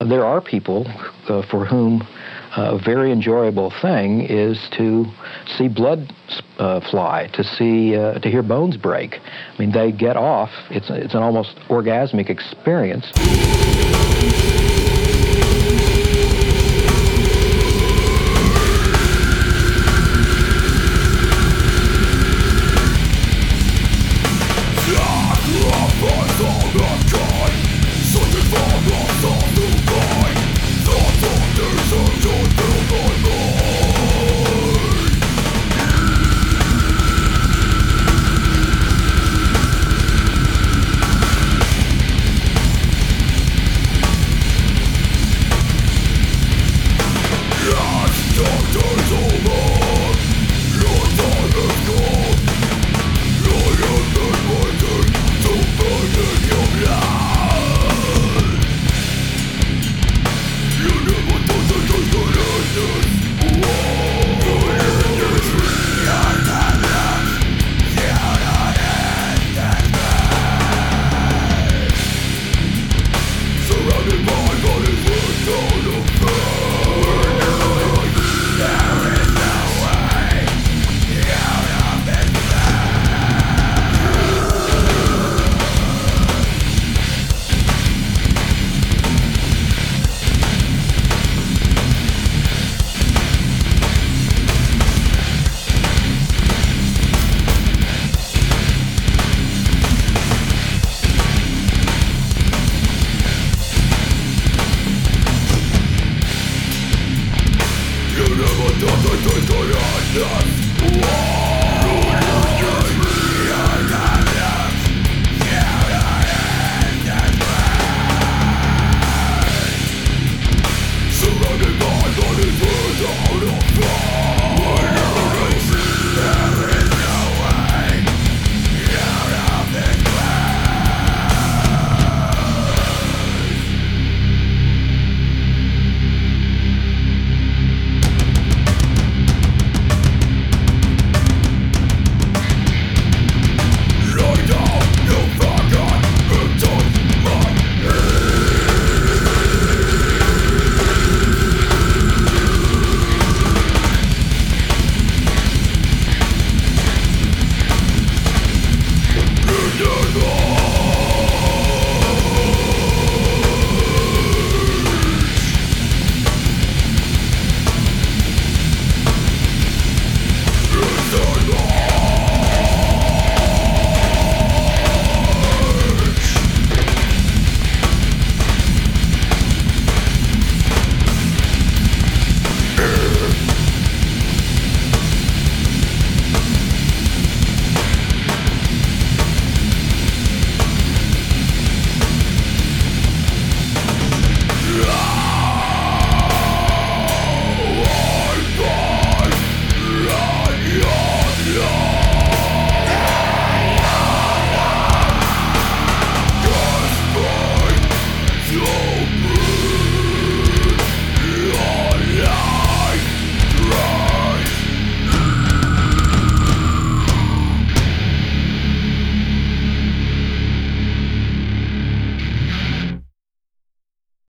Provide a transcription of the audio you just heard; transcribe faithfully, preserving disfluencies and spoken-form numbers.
there are people uh, for whom uh, a very enjoyable thing is to see blood uh, fly, to see, uh, to hear bones break. I mean, they get off. It's it's an almost orgasmic experience. Surrounded by bodies with no defense.